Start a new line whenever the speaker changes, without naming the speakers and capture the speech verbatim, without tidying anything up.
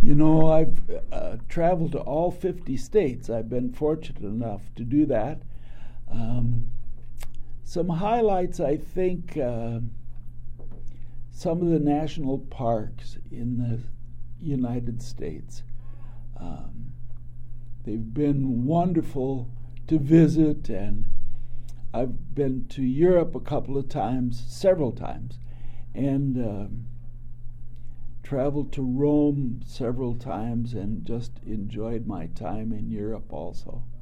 You know, I've uh, traveled to all fifty states. I've been fortunate enough to do that. Um, some highlights, I think, uh, some of the national parks in the United States. Um, they've been wonderful to visit, and I've been to Europe a couple of times, several times, and um, traveled to Rome several times and just enjoyed my time in Europe also.